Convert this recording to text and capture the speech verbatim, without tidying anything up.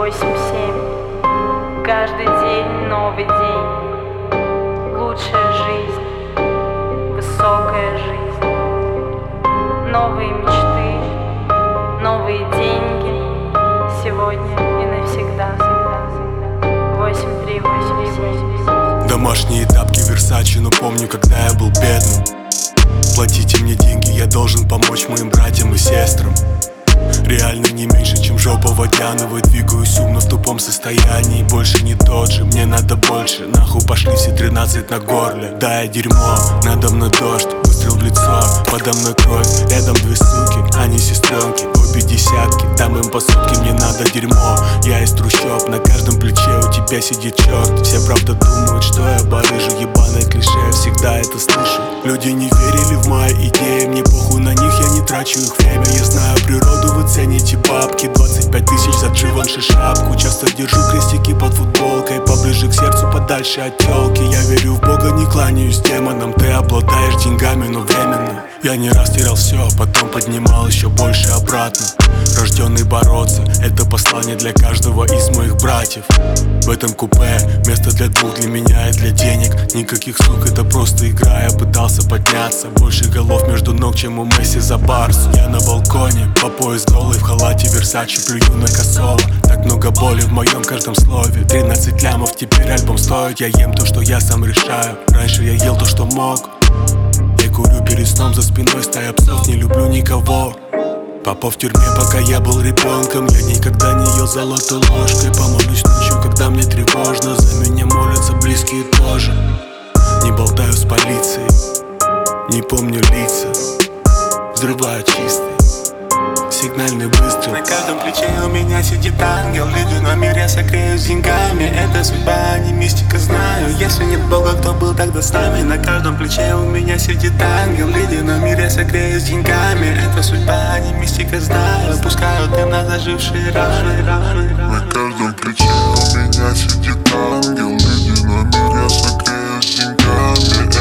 восемь семь. Каждый день новый день. Лучшая жизнь, высокая жизнь. Новые мечты, новые деньги. Сегодня и навсегда. восемь три восемь семь. Домашние тапки Версачи, но помню, когда я был бедным. Платите мне деньги, я должен помочь моим братьям и сестрам. Реально не меньше, чем жопа водяного. Двигаюсь умно в тупом состоянии. Больше не тот же, мне надо больше. Нахуй пошли все тринадцать на горле. Да, я дерьмо, надо мной дождь. Выстрел в лицо, подо мной кровь. Рядом две суки, они сестренки. Обе десятки, там им по сутки. Мне надо дерьмо, я из трущоб. На каждом плече у тебя сидит черт. Все правда думают, что я барыжу. Ебаное клише, я всегда это слышу. Люди не верили в мои идеи. Мне похуй на них, я не трачу их время. Я знаю природу, вы цените бабки. Двадцать пять тысяч за дживанши шапку. Часто держу крестики под футболкой. Поближе к сердцу, подальше от тёлки. Я верю в Бога, не кланяюсь демонам. Ты обладаешь деньгами, но временно. Я не раз терял все, потом поднимал еще больше обратно. Рожденный бороться, это послание для каждого из моих братьев. В этом купе место для двух, для меня и для денег. Никаких сук, это просто игра, я пытался подняться. Больше голов между ног, чем у Месси за Барсу. Я на балконе, по пояс голый, в халате Версачи, плюю на косово. Так много боли в моем каждом слове. Тринадцать лямов, теперь альбом стоит. Я ем то, что я сам решаю. Раньше я ел то, что мог. Я курю перед сном, за спиной стая псов, не люблю никого. Папа в тюрьме, пока я был ребенком. Я никогда не ел золотой ложкой. Помолюсь ночью, когда мне тревожно. За меня молятся близкие тоже. Не болтаю с полицией, не помню лица. Взрываю чистый сигнальный выстрел. На каждом плече у меня сидит ангел. Ледяной мир я согрею с деньгами. Это судьба, а не мистика, знаю. Если нет Бога, кто был тогда с нами? На каждом плече у меня сидит ангел. Ледяной мир я согрею с деньгами. Это судьба, а не мистика, знаю. Пускают им на зажившие раны. На каждом плече у меня сидит ангел. Ледяной мир я согрею с деньгами.